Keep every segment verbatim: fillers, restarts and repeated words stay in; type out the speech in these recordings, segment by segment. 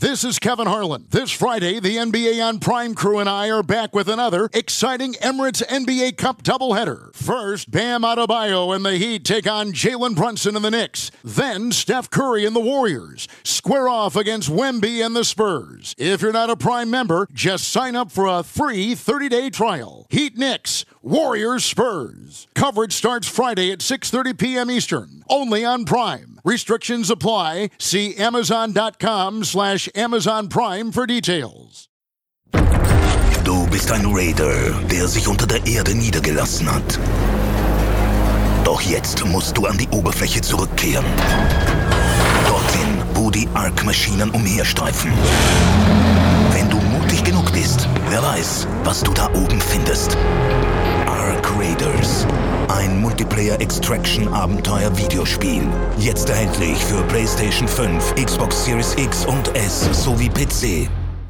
This is Kevin Harlan. This Friday, the N B A on Prime crew and I are back with another exciting Emirates N B A Cup doubleheader. First, Bam Adebayo and the Heat take on Jalen Brunson and the Knicks. Then, Steph Curry and the Warriors square off against Wemby and the Spurs. If you're not a Prime member, just sign up for a free thirty-day trial. Heat Knicks, Warriors Spurs. Coverage starts Friday at six thirty p.m. Eastern, only on Prime. Restrictions apply. See Amazon.com slash Amazon Prime for details. Du bist ein Raider, der sich unter der Erde niedergelassen hat. Doch jetzt musst du an die Oberfläche zurückkehren. Dorthin, wo die Ark-Maschinen umherstreifen. Wenn du mutig genug bist, wer weiß, was du da oben findest. Ark Raiders. Ein Multiplayer-Extraction-Abenteuer-Videospiel. Jetzt erhältlich für PlayStation fünf, Xbox Series X und S sowie P C.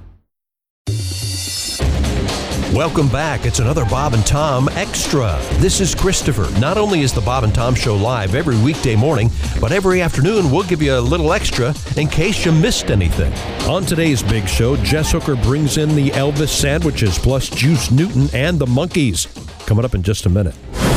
Welcome back. It's another Bob and Tom Extra. This is Christopher. Not only is the Bob and Tom Show live every weekday morning, but every afternoon we'll give you a little extra in case you missed anything. On today's big show, Jess Hooker brings in the Elvis sandwiches, plus Juice Newton and the Monkees. Coming up in just a minute.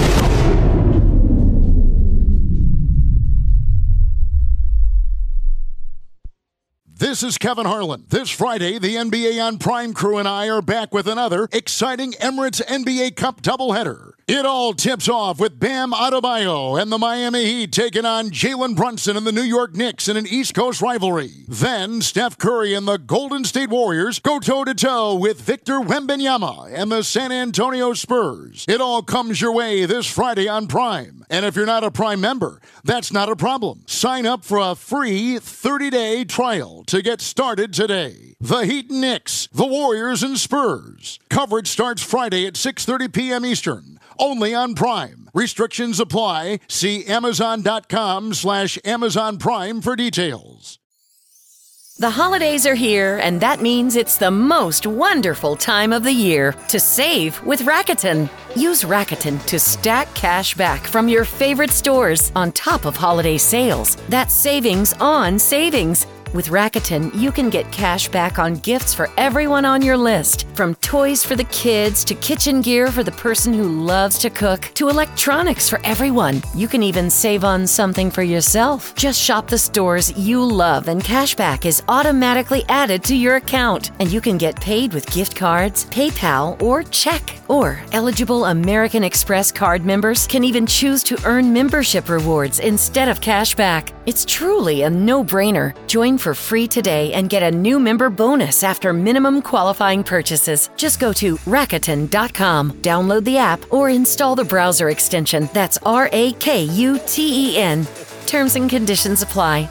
This is Kevin Harlan. This Friday, the N B A on Prime crew and I are back with another exciting Emirates N B A Cup doubleheader. It all tips off with Bam Adebayo and the Miami Heat taking on Jalen Brunson and the New York Knicks in an East Coast rivalry. Then, Steph Curry and the Golden State Warriors go toe-to-toe with Victor Wembanyama and the San Antonio Spurs. It all comes your way this Friday on Prime. And if you're not a Prime member, that's not a problem. Sign up for a free thirty-day trial to get started today. The Heat and Knicks, the Warriors and Spurs. Coverage starts Friday at six thirty p.m. Eastern, only on Prime. Restrictions apply. See Amazon.com slash Amazon Prime for details. The holidays are here, and that means it's the most wonderful time of the year to save with Rakuten. Use Rakuten to stack cash back from your favorite stores on top of holiday sales. That's savings on savings. With Rakuten, you can get cash back on gifts for everyone on your list. From toys for the kids, to kitchen gear for the person who loves to cook, to electronics for everyone. You can even save on something for yourself. Just shop the stores you love and cashback is automatically added to your account. And you can get paid with gift cards, PayPal, or check. Or eligible American Express card members can even choose to earn membership rewards instead of cashback. It's truly a no-brainer. Join for free today and get a new member bonus after minimum qualifying purchases. Just go to Rakuten dot com, download the app, or install the browser extension. That's R A K U T E N. Terms and conditions apply.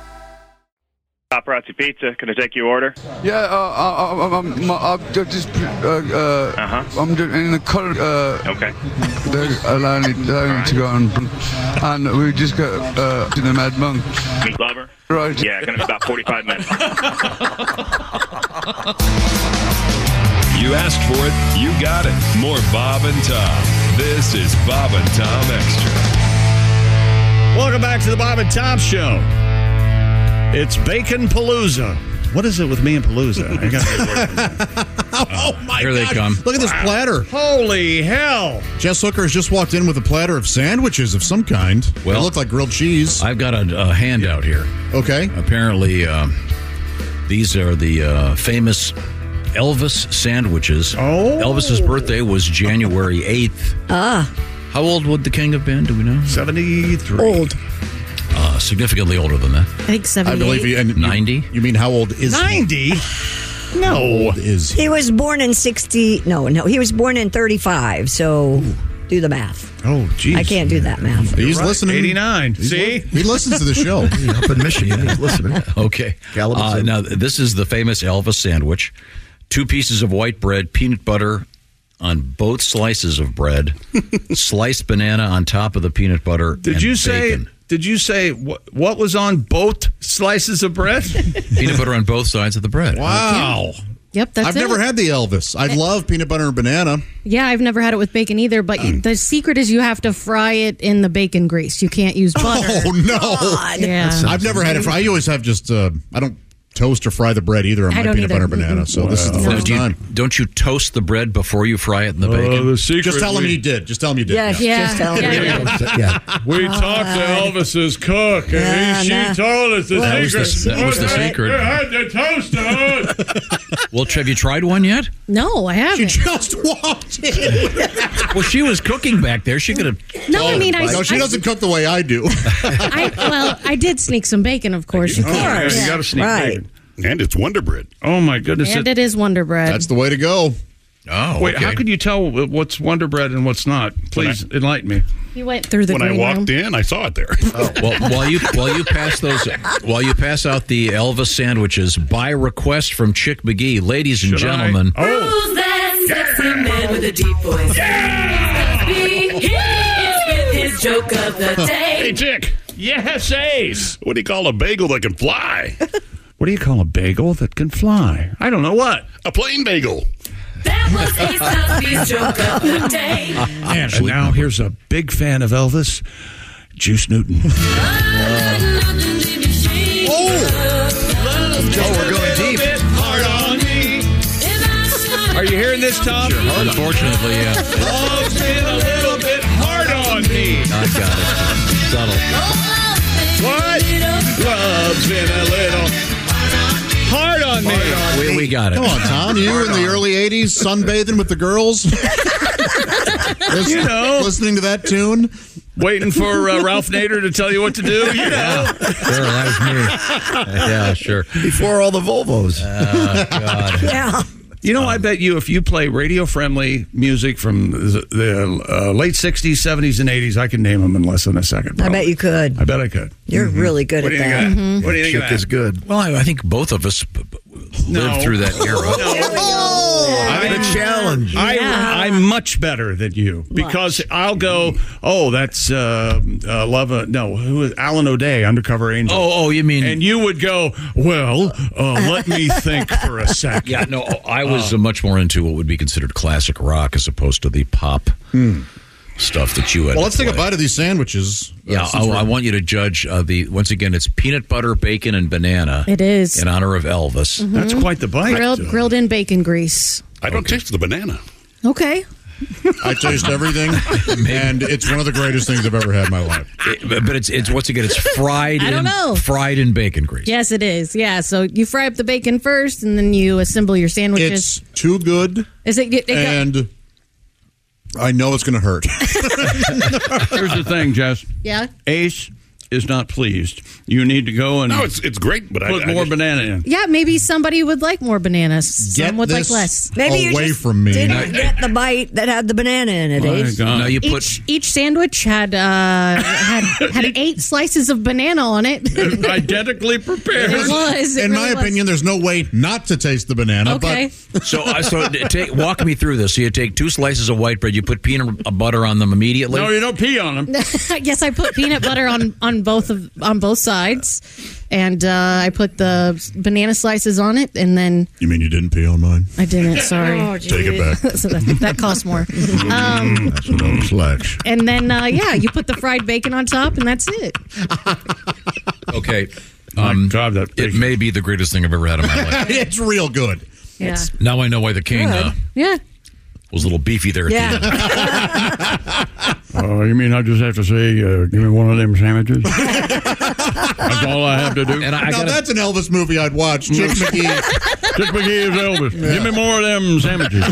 Paparazzi Pizza, can I take your order? Yeah, uh, uh, uh, um, uh, just, uh, uh, uh-huh. I'm in the car, uh, okay. They're allowing, allowing to go on, and we just got, uh, to the Mad Monk. Meat lover? Right. Yeah, gonna be about forty-five minutes. You asked for it, you got it. More Bob and Tom. This is Bob and Tom Extra. Welcome back to the Bob and Tom Show. It's Bacon Palooza. What is it with me and Palooza? I gotta get away from that. Oh, my Here God. they come. Look at this Wow. platter. Holy hell. Jess Hooker has just walked in with a platter of sandwiches of some kind. Well, they look like grilled cheese. I've got a, a handout here. Okay. Apparently, uh, these are the uh, famous Elvis sandwiches. Oh. Elvis's birthday was January eighth. Ah. How old would the king have been? Do we know? seventy-three. Old. Uh, significantly older than that. I think seventy-eight. I believe you. And ninety? You, you mean how old is ninety? he? No. How old is he? He was born in sixty. No, no. He was born in thirty-five. So Ooh. do the math. Oh, geez. I can't do that math. He's right. listening. eighty-nine. He's See? Li- he listens to the show. Up in Michigan. He's listening. Okay. Uh, now, this is the famous Elvis sandwich. Two pieces of white bread, peanut butter on both slices of bread, sliced banana on top of the peanut butter, Did and you say... bacon. Did you say what, what was on both slices of bread? Peanut butter on both sides of the bread. Wow. Yep, that's I've it. never had the Elvis. I love peanut butter and banana. Yeah, I've never had it with bacon either, but the secret is you have to fry it in the bacon grease. You can't use butter. Oh, no. Yeah. I've never had it. For, I always have just, uh, I don't toast or fry the bread either on I my don't peanut either. butter banana. So Wow. this is the Now, first do you- time. Don't you toast the bread before you fry it in the Oh, bacon? the secret Just tell him we- you did. Just tell him you did. Yeah, yeah, just tell him. Yeah, yeah. We talked to Elvis's cook, and Yeah, he, she nah. told us the That was the- secret. that was the What secret. You had to toast it. Well, have you tried one yet? No, I haven't. She just walked in. Well, she was cooking back there. She could have. No, I mean, I, no, she I, doesn't cook the way I do. I, well, I did sneak some bacon, of course. Oh, yeah, you got to sneak Right. bacon. And it's Wonder Bread. Oh, my goodness. And It- it is Wonder Bread. That's the way to go. Oh, Wait, okay. how could you tell what's Wonder Bread and what's not? Please enlighten me. He went through the When I green walked room. in, I saw it there. Oh, well, while you while you pass those, while you pass out the Elvis sandwiches by request from Chick McGee, ladies and Should I? gentlemen. Oh, Who's that sexy man with a deep voice? Yeah! He is with his joke of the day. Hey, Chick. yes, Ace. What do you call a bagel that can fly? What do you call a bagel that can fly? I don't know what. A plain bagel. That was Ace Cosby's joke of the day. And now here's a big fan of Elvis, Juice Newton. Oh, we're going deep. Hard on me. Are you hearing this, Tom? Unfortunately, yeah. Love's been a little bit hard on me. I got it. Subtle. What? Love's been a little hard on me. We, we got it. Come on, Tom. You in the early eighties sunbathing with the girls? Listen- You know. Listening to that tune? Waiting for uh, Ralph Nader to tell you what to do. You know. Sure, that was me. Yeah, sure. Before all the Volvos. Oh, God. Yeah. You know, I bet you if you play radio-friendly music from the, the uh, late sixties, seventies, and eighties, I can name them in less than a second. I probably. bet you could. I bet I could. You're really good What at do you that. think of that? What do you think of Chick that? is good. Well, I, I think both of us b- b- lived No. through that era. The challenge. I, Yeah. I'm much better than you because I'll go, oh, that's uh, uh, Love, uh, no, who is Alan O'Day, Undercover Angel. Oh, oh, you mean? And you would go, well, uh, let me think for a second. Yeah, no, I was uh, much more into what would be considered classic rock as opposed to the pop stuff that you had. Well, to let's take a play. bite of these sandwiches. Yeah, Uh, since I, we're- I want you to judge uh, the. Once again, it's peanut butter, bacon, and banana. It is. In honor of Elvis. That's quite the bite. Grilled, grilled in bacon grease. I don't taste the banana. Okay. I taste everything, and it's one of the greatest things I've ever had in my life. It- but but it's it's once again it's fried. I don't in, know. Fried in bacon grease. Yes, it is. Yeah. So you fry up the bacon first, and then you assemble your sandwiches. It's too good, is it? it got- and I know it's going to hurt. Here's the thing, Jess. yeah. Ace is not pleased. You need to go and No, it's it's great, but put I, I more just- banana in. Yeah. Maybe somebody would like more bananas. Some Get would this like less. Maybe you away just from me. didn't get the bite that had the banana in it, My Ace. God. No, you put. Each each sandwich had uh, had had eight slices of banana on it. it Identically prepared. was. It In really my was. opinion, there's no way not to taste the banana. Okay. So uh, so take walk me through this. So you take two slices of white bread. You put peanut butter on them immediately. No, you don't pee on them. Yes, I put peanut butter on, on both of on both sides, and uh, I put the banana slices on it, and then But you mean you didn't pee on mine? I didn't. Sorry, Oh, Take it back. so that, that costs more. Um, That's what I was like. and then uh, yeah, you put the fried bacon on top, and that's it. Okay. My Um, God, that it bacon. may be the greatest thing I've ever had in my life. It's real good. Yeah, Now I know why the king uh, yeah. was a little beefy there at Yeah. the end. Uh, you mean I just have to say, uh, give me one of them sandwiches? That's all I have to do. And I, I now, gotta, that's an Elvis movie I'd watch. Chick McGee. Chick McGee is Elvis. Give me more of them sandwiches.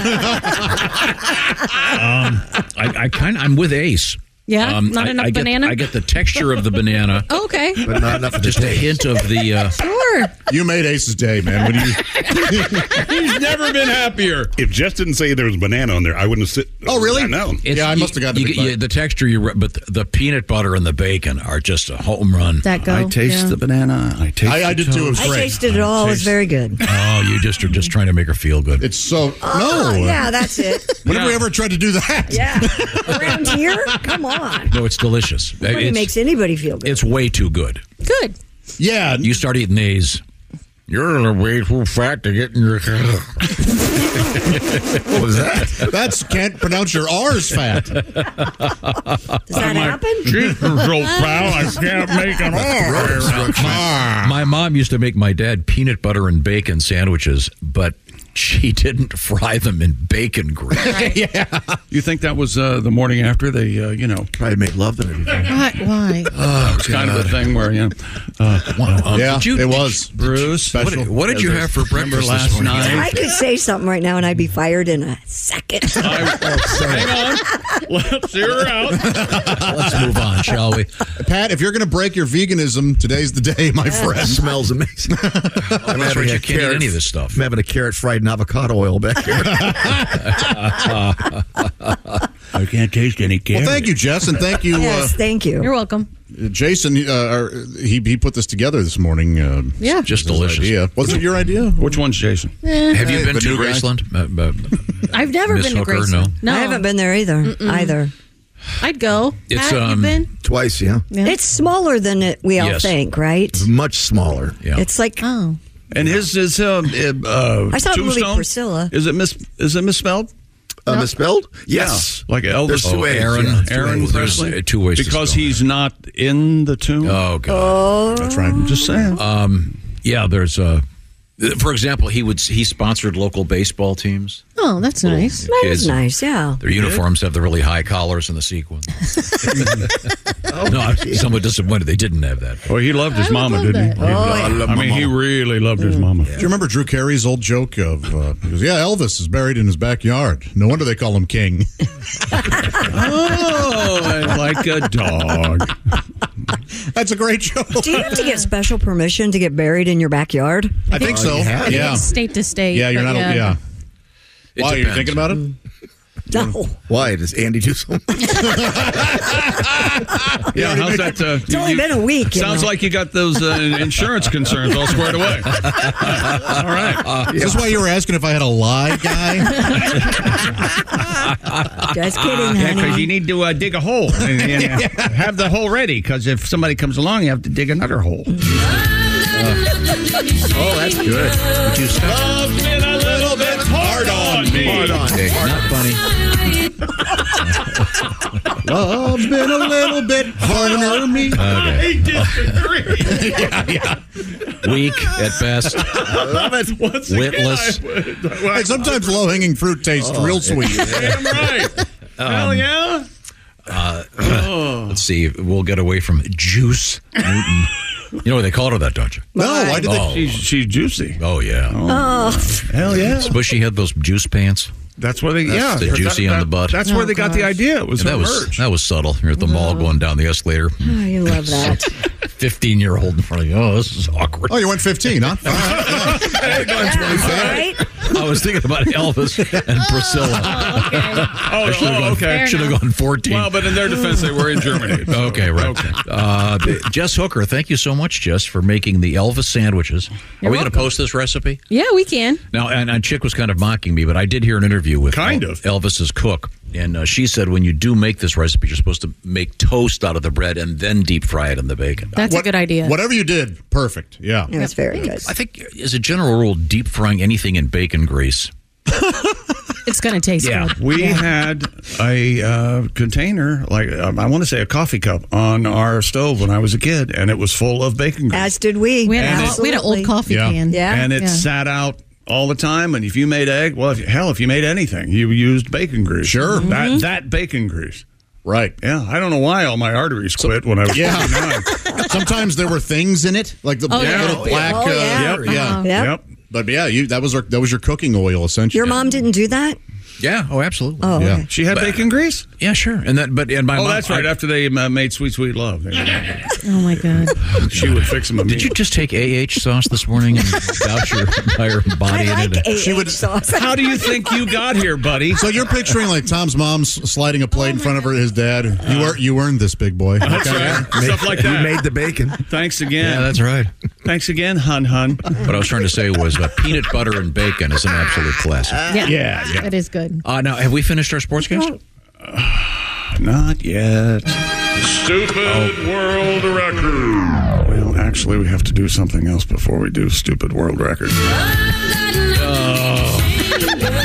um, I, I kind of I'm with Ace. Yeah? Um, Not I, enough I get, banana? I get the texture of the banana. Oh, okay. But not enough of the Just a taste. hint of the. Uh, Sure. You made Ace's day, man. When you He's never been happier. If Jess didn't say there was banana on there, I wouldn't have sit. Oh, really? I know. it's- Yeah, I you- must have gotten a you big get- bite. yeah, the texture. You re- but the, the peanut butter and the bacon are just a home run. That go. I taste yeah. the banana. I taste I, I the did too. It was toast. I great. tasted it all. It was very good. Oh, you just are just trying to make her feel good. It's so Oh, no. yeah, that's it. When have we ever tried to do that? Yeah. Around here? Come on. No, it's delicious. Nobody It's, makes anybody feel good. it's way too good. Good. Yeah. You start eating these. You're way too fat to get in your. What was that? That's can't pronounce your R's fat. Does that happen? Cheese is so foul, I can't make an R. My, my mom used to make my dad peanut butter and bacon sandwiches, but she didn't fry them in bacon grease. Yeah. You think that was uh, the morning after they, uh, you know, probably made love to everything. Why? Why? Oh, it's kind of a thing where, you know, uh, um, Yeah, did you, it was. Bruce. What, Special. what did you have for Remember breakfast last this morning? night? I could say something right now and I'd be fired in a second. Hang on. Let's hear her out. Let's move on, shall we? Pat, if you're going to break your veganism, today's the day, my friend. It smells amazing. Oh, that's right, you can't eat any of this stuff. I'm having a carrot fried and avocado oil back here. I can't taste any carrot. Well, thank you, Jess, and thank you, Yes, uh, thank you. You're welcome. Jason. Uh, our- he he put this together this morning. Uh, Yeah. Just his delicious. idea. Was it your idea? Which one's Jason? Eh, Have you Hey, been the to new guy. Graceland? Uh, uh, I've never Miss been to Hooker, Graceland. no? I haven't been there either. Either. I'd go. It's, Pat, um, you've been? Twice, yeah. Yeah. It's smaller than it, we all Yes. think, right? Much smaller. yeah. It's like Oh. And his is uh, uh, I saw the movie Tombstone? Priscilla. Is it mis? Is it misspelled? Uh, misspelled? Yes. Yeah. Like Elvis. There's two Oh, ways, Aaron, yeah. Aaron There's, Presley? uh, two ways to Because spell he's not in the tomb. Oh, God. Oh, That's right. I'm just saying. Um, yeah, there's uh for example, he would he sponsored local baseball teams. Oh, that's nice. that was Kids. nice, yeah. Their uniforms have the really high collars and the sequins. No, I'm somewhat disappointed they didn't have that. Well, he loved his I would mama, love didn't he? that. He- Oh, yeah. I, love I my mean, he mama. really loved his mama. Do you remember Drew Carey's old joke of, uh, he goes, yeah, Elvis is buried in his backyard. No wonder they call him King. Oh, like a dog. That's a great joke. Do you have to get special permission to get buried in your backyard? I think so. you have? Yeah. It's state to state. Yeah, you're but not, yeah. It Why, are you depends. thinking about it? No. Why? Does Andy do something? Yeah, how's that? Uh, It's only been a week. you Sounds know. like you got those uh, insurance concerns all squared away. All right. Is this why you were asking if I had a lie, guy? Just kidding, Yeah, because honey. you need to uh, dig a hole and, and uh, have the hole ready. Because if somebody comes along, you have to dig another hole. Oh, that's good. Would you stop? Love's been a little bit hard on me. Hard on. Okay, not funny. Love's been a little bit hard on me. Okay. disagree. yeah, yeah. Weak at best. I love it. Once Witless. again, I- Hey, sometimes low-hanging fruit tastes real sweet. Damn right. Hell yeah. Uh, let's see. We'll get away from Juice Newton. You know they called her that, don't you? No, why did they? Oh. She's, she's juicy. Oh yeah. Oh, Hell yeah. Suppose she had those juice pants. That's where they, yeah. the juicy that, on the butt. That's where Oh, they got the gosh. idea. It was that her was merch. that was subtle. You're at the mall going down the escalator. oh, you love that. Fifteen year old in front of you. Oh, this is awkward. Oh, you went fifteen, huh? All right, yeah. Right? I was thinking about Elvis and Priscilla. Oh, I should have oh, gone, okay. should have gone fourteen. Well, but in their defense, they were in Germany. so- Okay, right. Okay. Uh, Jess Hooker, thank you so much, Jess, for making the Elvis sandwiches. You're Are we going to welcome. post this recipe? Yeah, we can. Now, and, and Chick was kind of mocking me, but I did hear an interview with Kind El- of. Elvis's cook, and uh, she said when you do make this recipe, you're supposed to make toast out of the bread and then deep fry it in the bacon. That's What- a good idea. Whatever you did, perfect. Yeah. It was very good. I think, as a general rule, deep frying anything in bacon grease. It's going to taste Yeah. good. We had a uh, container, like um, I want to say a coffee cup, on our stove when I was a kid, and it was full of bacon grease. As did we. We had, And a, it- we had an old coffee Yeah. can. Yeah. and it Yeah. sat out all the time. And if you made egg, well, if, hell, if you made anything, you used bacon grease. Sure. Mm-hmm. That that bacon grease. Right. Yeah, I don't know why all my arteries quit when I was Yeah. forty-nine. Sometimes there were things in it, like the Oh, yeah. little black. Oh, uh, yeah. Yep. Yeah. Uh-huh. Yep. Yep. But yeah, you that was our, that was your cooking oil essentially. Your mom didn't do that? Yeah, oh, absolutely. Oh, Yeah. okay. She had But- bacon grease? Yeah, sure. And that, but and my Oh, mom, that's right. I- After they uh, made Sweet Sweet Love. They- Oh, my God. she would fix them. Did you just take A H sauce this morning and douse your entire body I in like it? A H sauce. How do you think you got here, buddy? So you're picturing like Tom's mom's sliding a plate in front of her, his dad. You earned you earned this, big boy. That's Okay. right. Stuff like You that. made the bacon. Thanks again. Yeah, that's right. Thanks again, hun hun. What I was trying to say was uh, peanut butter and bacon is an absolute classic. Yeah. Yeah, yeah. It is good. Uh, now, have we finished our sportscast? Not yet. Stupid world record. Well, actually, we have to do something else before we do stupid world record. Oh.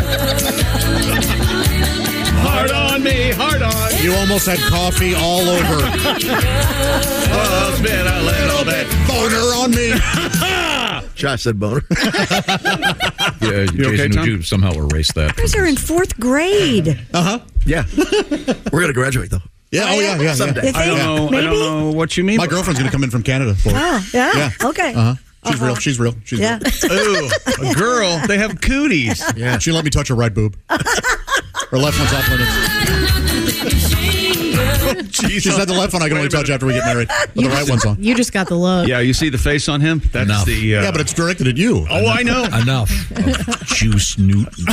me, hard on. You almost had coffee all over. Oh, it's been a little bit. Boner on me. Josh said boner. Yeah, You Jason, okay, Tom? would you somehow erase that? You guys are in fourth grade. Uh-huh. Yeah. We're going to graduate, though. Yeah, oh, yeah, yeah. Someday. You I don't think? know. I Maybe? don't know what you mean. My girlfriend's going to come in from Canada for it. Oh, yeah? Yeah. Okay. Uh-huh. She's Uh-huh. real. She's real. She's Yeah. real. Ooh, a girl. They have cooties. Yeah. She let me touch her right boob. Her left one's off limits. She said the left one I can only touch after we get married. But the right one's on. You just got the look. Yeah, you see the face on him? That's Enough. the. Uh, Yeah, but it's directed at you. Oh, I know. Enough of Juice Newton.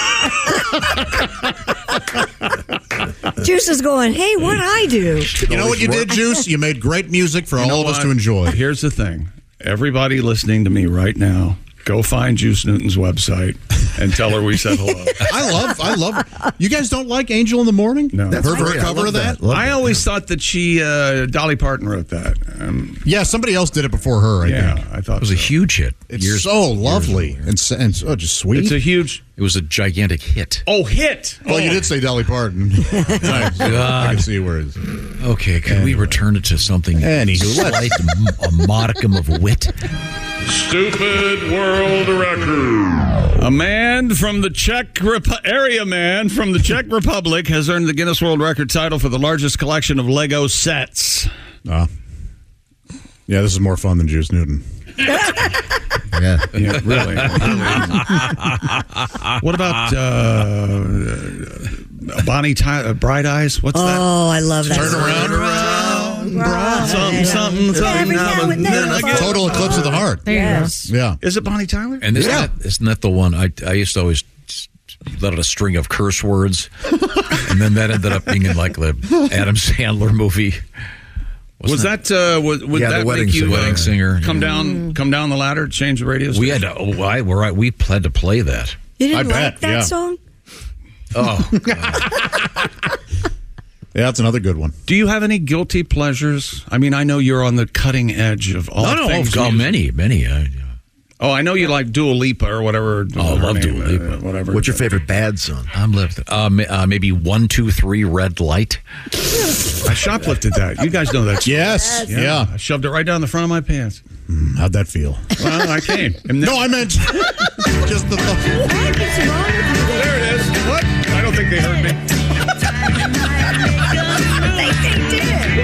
Juice is going, hey, what'd I do? You know what you did, Juice? You made great music for You all know of us what? to enjoy. Here's the thing. Everybody listening to me right now, go find Juice Newton's website and tell her we said hello. I love, I love. You guys don't like Angel in the Morning? No. Her, her cover of that? I always thought that she, uh, Dolly Parton wrote that. Um, Yeah, somebody else did it before her, I yeah, think. I thought It was a huge hit. It's Years- so lovely and, s- and so just sweet. It's a huge. It was a gigantic hit. Oh, hit. well, oh. you did say Dolly Parton. Nice. I can see where it's. Okay, can we return it to something Anywho, let's- slight, a modicum of wit? Stupid world record. A man from the Czech Repu- area man from the Czech Republic has earned the Guinness World Record title for the largest collection of Lego sets. Uh, yeah, this is more fun than Juice Newton. Yeah. Yeah, really. What about uh, Bonnie Tyler, Bright Eyes? What's that? Oh, I love that. Turn song. around, Right. Something, something, something. Every now and then I get- Total Eclipse of the Heart. There you Yes. Yeah. Is it Bonnie Tyler? And isn't, Yeah. that, isn't that the one I, I used to always let out a string of curse words, and then that ended up being in like the Adam Sandler movie. Was that, uh, was, would Yeah, the that wedding make you singer. uh, Wedding singer. come down, come down the ladder, change the radio We station? had to, oh, I, we're right, we had to play that. You didn't I like bet, that yeah. song? Oh, Yeah, that's another good one. Do you have any guilty pleasures? I mean, I know you're on the cutting edge of all no, no, things. oh, music. many, many. Uh, Oh, I know you like Dua Lipa or whatever. Oh, I love her name, Dua Lipa. uh, whatever. What's your favorite bad song? I'm left. Uh, ma- uh, maybe one, two, three, red light. I shoplifted that. You guys know that. Yes. Yeah. Yeah. I shoved it right down the front of my pants. Mm, how'd that feel? Well, I came. And No, I meant just the thought. there it is. What? I don't think they heard me. They, they did.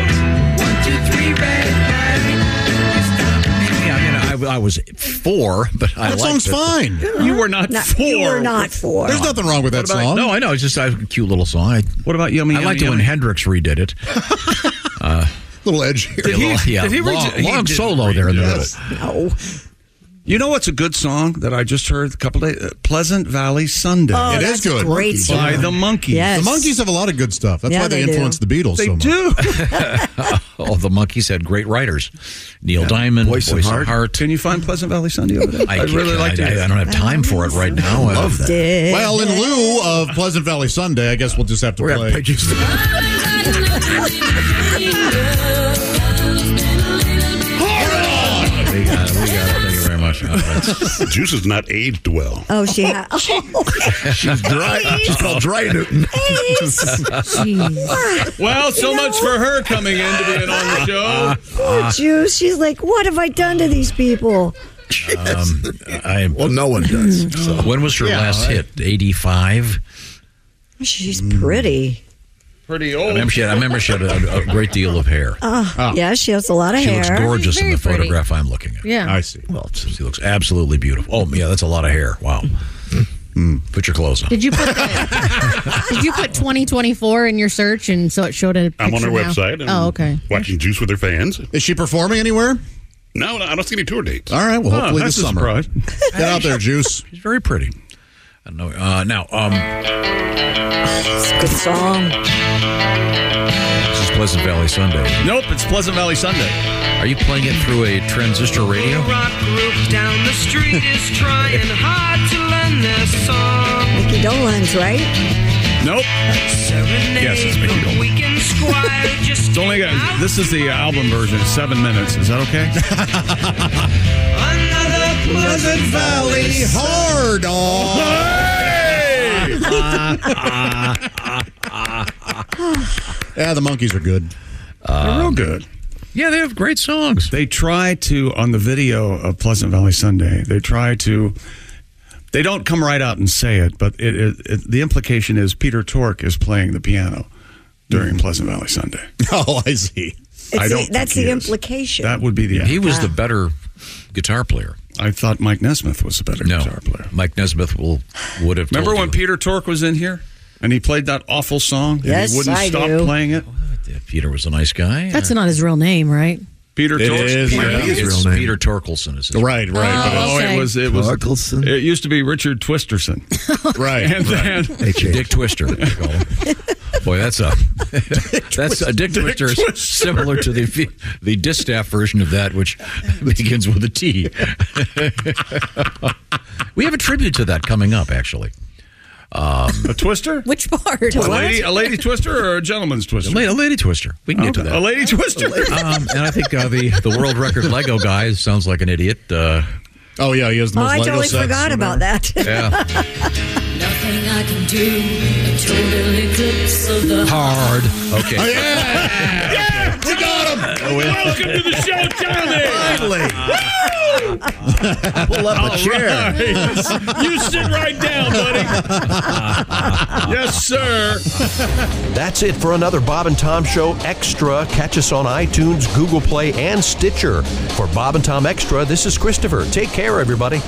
Yeah, I mean, I, I was four, but I That liked song's it. fine. You were not, Not, four. you were not four. There's nothing wrong with that What about- song. No, I know. It's just a cute little song. I, What about Yummy I Yummy liked it when Yummy? Hendrix redid it. Uh, Little edge here. Did he- yeah, did he read- long, he long didn't solo read there in the this. middle. No. You know what's a good song that I just heard a couple days? Uh, Pleasant Valley Sunday. Oh, It is that's a good. great Monkeys. song. By the Monkees. Yes. The Monkees have a lot of good stuff. That's Yeah, why they, they do. influenced the Beatles They so much. do. Oh, the Monkees had great writers. Neil Diamond, Voice Voice, and of Heart. Heart. Can you find Pleasant Valley Sunday over there? I, I'd really can't- like to. I, hear I it. don't have time for it right now. Uh, Love that. Did. Well, in lieu of Pleasant Valley Sunday, I guess we'll just have to We're play. gonna play just we got it. We got it. Thank you very much. Uh, that's- Juice is not aged well. Oh, she had. Oh, She's dry. She's called Dry Newton. jeez. Well, so much for her coming in to be on the show. Poor Juice. She's like, what have I done to these people? um, I, Well, no one does. So. when was her Yeah, last right. hit? eighty-five? She's pretty. Pretty I old. remember she had, I remember she had a, a great deal of hair. Uh, Yeah, she has a lot of She hair. looks gorgeous in Very the pretty. photograph I'm looking at. Yeah. I see. Well, she looks absolutely beautiful. Oh, yeah, that's a lot of hair. Wow. Put your clothes on. Did you put the, Did you put twenty twenty-four in your search and so it showed a picture I'm on her now? website. And Oh, okay. Watching Juice with her fans. Is she performing anywhere? No, I don't see any tour dates. All right. Well, Oh, hopefully that's this a summer. surprise. Get out there, Juice. She's very pretty. I don't know. Uh, now, um, It's a good song. this is Pleasant Valley Sunday. Nope, it's Pleasant Valley Sunday. Are you playing it through a transistor radio? Rock group down the street is trying hard to learn their song. Mickey Dolenz, right? Nope. Yes, it's Mickey Dolenz. Weekend Squire just It's only got, this is the album version, seven minutes. Is that okay? another Pleasant Valley hard on. Hey! Yeah, the Monkees are good. They're real good. Yeah, they have great songs. They try to, on the video of Pleasant Valley Sunday, they try to, they don't come right out and say it, but it, it, it, the implication is Peter Tork is playing the piano during mm. Pleasant Valley Sunday. Oh, I see. It's I don't the, that's the implication. That would be the. He was the better guitar player. I thought Mike Nesmith was the better no, guitar player. Mike Nesmith will would have. Remember told when you. Peter Tork was in here and he played that awful song? Yes, and he wouldn't I stop do. playing it. Peter was a nice guy. That's not his real name, right? Peter It Tork. is. Peter, Yeah, it's his real name. Peter Torkelson is his Right, right. Oh, Oh, okay. it was. It was. Torkelson? It used to be Richard Twisterson. Right. And then Dick Twister. They call him. Boy, that's a that's a Dick, Dick Twister, is Twister. similar to the the distaff version of that, which begins with a T. We have a tribute to that coming up, actually. Um, a twister? Which part? A lady, a lady twister or a gentleman's a twister? lady, a lady twister. We can get to Okay. that. A lady twister. Um, and I think uh, the the world record Lego guy sounds like an idiot. Uh, Oh, yeah, he has the Oh, most I Lego totally sets forgot or about that. yeah, Nothing I can do. A total eclipse of the hard. Okay. Oh, yeah! Yeah! We got him! Welcome to the show, Johnny. Finally. Pull up a chair. Right. You sit right down, buddy. Yes, sir. That's it for another Bob and Tom Show Extra. Catch us on iTunes, Google Play, and Stitcher. For Bob and Tom Extra, this is Christopher. Take care, everybody.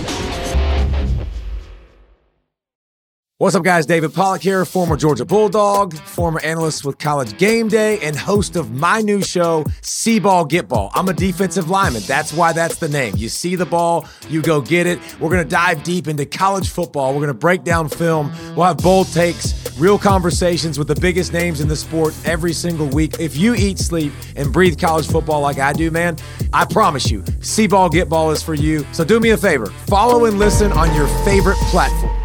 What's up, guys? David Pollack here, former Georgia Bulldog, former analyst with College Game Day, and host of my new show, See Ball, Get Ball. I'm a defensive lineman. That's why that's the name. You see the ball, you go get it. We're going to dive deep into college football. We're going to break down film. We'll have bold takes, real conversations with the biggest names in the sport every single week. If you eat, sleep, and breathe college football like I do, man, I promise you, See Ball, Get Ball is for you. So do me a favor, follow and listen on your favorite platform.